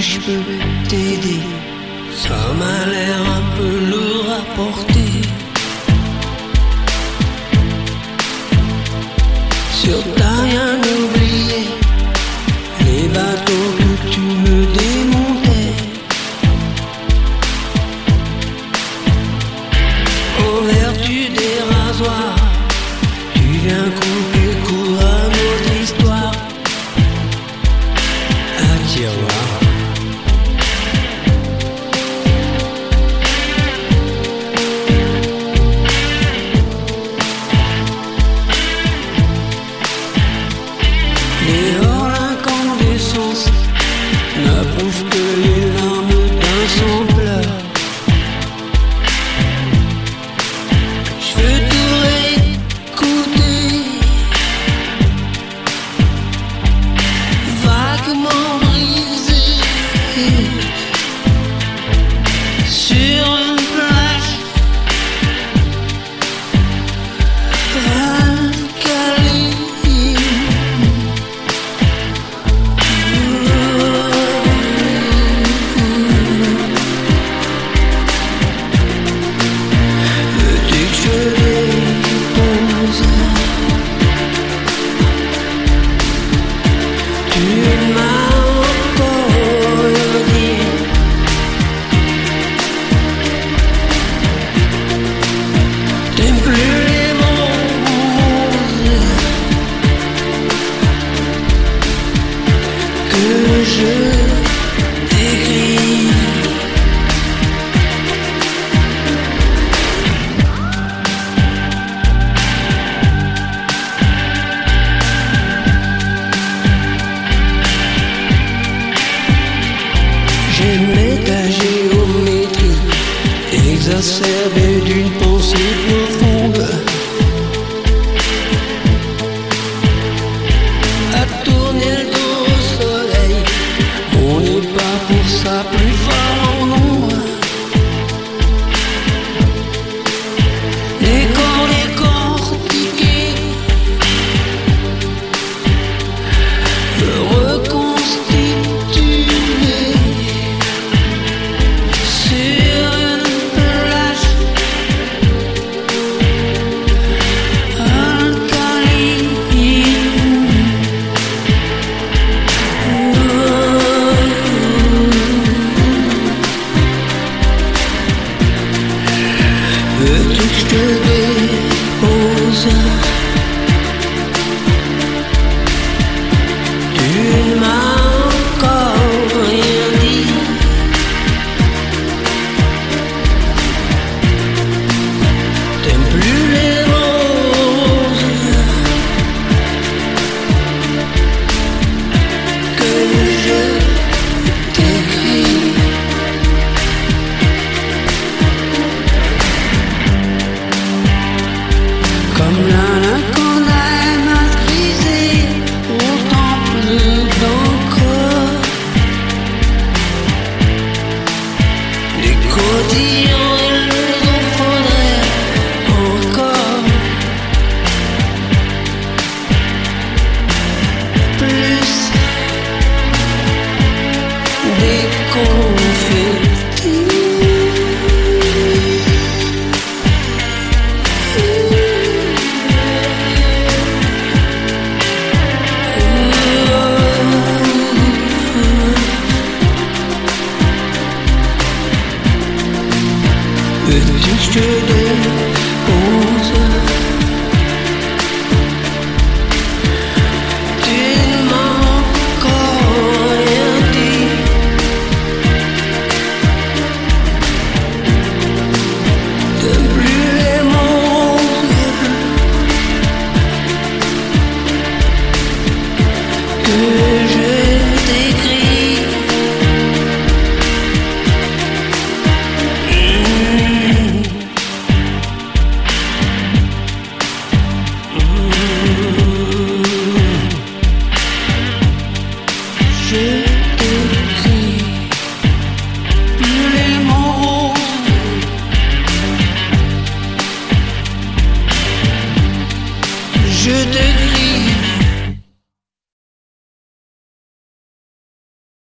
je peux t'aider? Ça m'a l'air un peu lourd à porter. Sur t'as rien oublié, les bateaux que tu me démontais. En vertu des rasoirs, tu viens couper court à notre histoire. Un tiroir. Et hors l'incandescence n'approuve que les larmes d'un sans-pleur. Je veux tout réécouter, vaguement brisé sur une plage alcaline. J'aimais ta géométrie, exacerbée d'une pensée profonde. À tourner le dos au soleil, on n'est pas pour ça plus fort en nombre. Les corps décortiqués, reconstitués sur une plage alcaline. Veux-tu que je te dépose? Tu m'as encore rien dit. T'aimes plus les roses que je t'écris. Comme l'anaconda maîtrisée au temple d'encre, les cotillons il nous en faudrait encore plus des confettis. Veux-tu que je te dépose? Tu ne m'as encore rien dit. T'aimes plus les mots que je t'écris. Je t'écris plus les mots je t'écris.